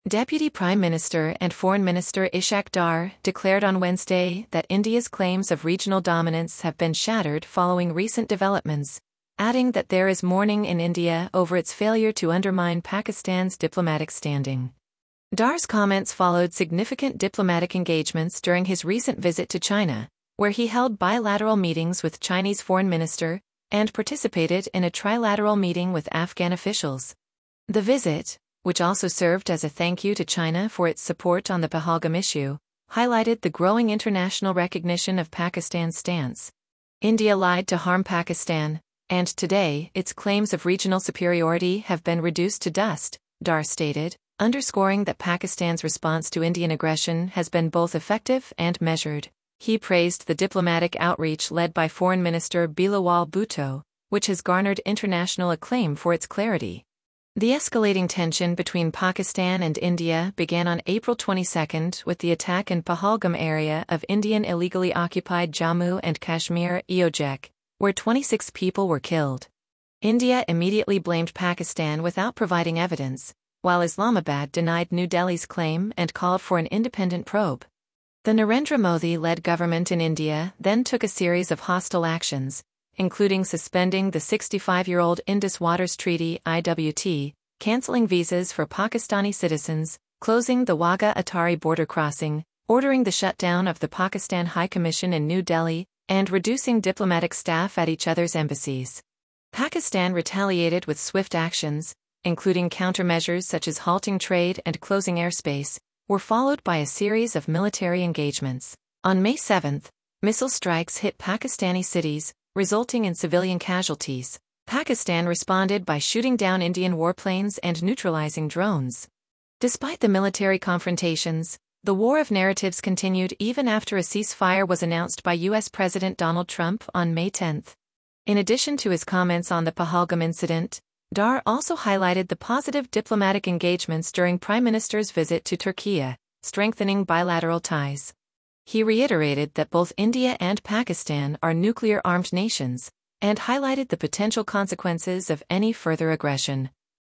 Deputy Prime Minister and Foreign Minister Ishaq Dar declared on Wednesday that India's claims of regional dominance have been shattered following recent developments, adding that there is mourning in India over its failure to undermine Pakistan's diplomatic standing. Dar's comments followed significant diplomatic engagements during his recent visit to China, where he held bilateral meetings with Chinese Foreign Minister and participated in a trilateral meeting with Afghan officials. The visit, which also served as a thank you to China for its support on the Pahalgam issue, highlighted the growing international recognition of Pakistan's stance. India lied to harm Pakistan, and today its claims of regional superiority have been reduced to dust, Dar stated, underscoring that Pakistan's response to Indian aggression has been both effective and measured. He praised the diplomatic outreach led by Foreign Minister Bilawal Bhutto, which has garnered international acclaim for its clarity. The escalating tension between Pakistan and India began on April 22 with the attack in Pahalgam area of Indian illegally occupied Jammu and Kashmir (EOJ), where 26 people were killed. India immediately blamed Pakistan without providing evidence, while Islamabad denied New Delhi's claim and called for an independent probe. The Narendra Modi-led government in India then took a series of hostile actions, including suspending the 65-year-old Indus Waters Treaty (IWT), cancelling visas for Pakistani citizens, closing the Wagah-Atari border crossing, ordering the shutdown of the Pakistan High Commission in New Delhi, and reducing diplomatic staff at each other's embassies. Pakistan retaliated with swift actions, including countermeasures such as halting trade and closing airspace, were followed by a series of military engagements. On May 7, missile strikes hit Pakistani cities, resulting in civilian casualties. Pakistan responded by shooting down Indian warplanes and neutralizing drones. Despite the military confrontations, the war of narratives continued even after a ceasefire was announced by U.S. President Donald Trump on May 10. In addition to his comments on the Pahalgam incident, Dar also highlighted the positive diplomatic engagements during Prime Minister's visit to Turkey, strengthening bilateral ties. He reiterated that both India and Pakistan are nuclear-armed nations, and highlighted the potential consequences of any further aggression.